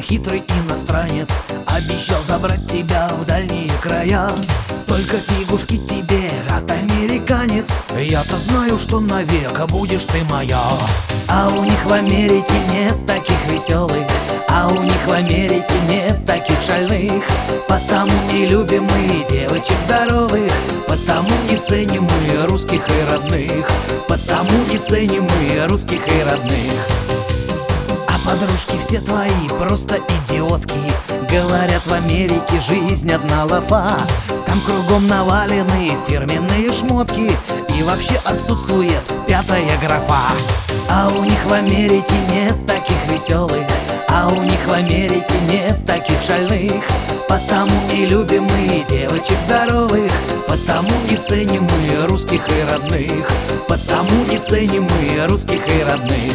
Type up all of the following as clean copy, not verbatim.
хитрый иностранец обещал забрать тебя в дальние края. Только фигушки тебе от американец, я-то знаю, что навек будешь ты моя. А у них в Америке нет таких веселых, а у них в Америке нет таких шальных. Потому не любим мы девочек здоровых, потому не ценим мы русских и родных, потому не ценим мы русских и родных. А подружки все твои просто идиотки, говорят, в Америке жизнь одна лафа. Там кругом навалены фирменные шмотки, и вообще отсутствует пятая графа. А у них в Америке нет таких веселых, а у них в Америке нет таких шальных. Потому не любим мы девочек здоровых, потому не ценим мы русских и родных, потому не ценим мы русских и родных.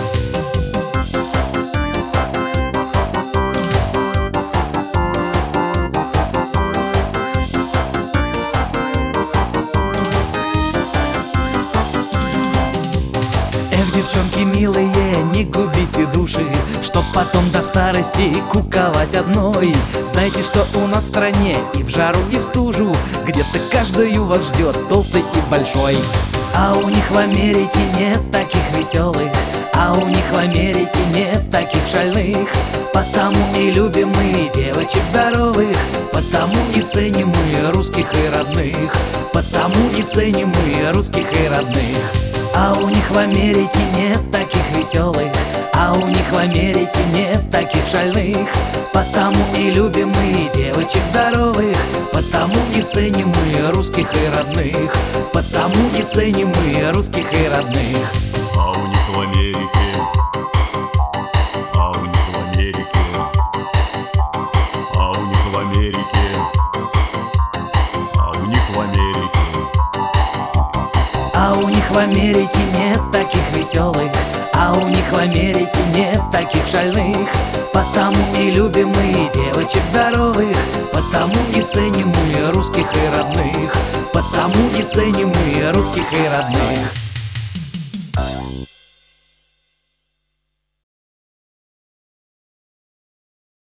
Девчонки милые, не губите души, чтоб потом до старости куковать одной. Знаете, что у нас в стране и в жару, и в стужу где-то каждую вас ждет толстый и большой. А у них в Америке нет таких веселых, а у них в Америке нет таких шальных. Потому не любим мы девочек здоровых, потому не ценим мы русских и родных, потому не ценим мы русских и родных. А у них в Америке нет таких веселых, а у них в Америке нет таких шальных. Потому не любим мы девочек здоровых, потому не ценим мы русских и родных, потому не ценим мы русских и родных. А у них в Америке, а у них в Америке, а у них в Америке, а у них в Америке. А у них в Америке нет таких веселых, а у них в Америке нет таких шальных. Потому не любим мы девочек здоровых, потому не ценим мы русских и родных, потому не ценим мы русских и родных.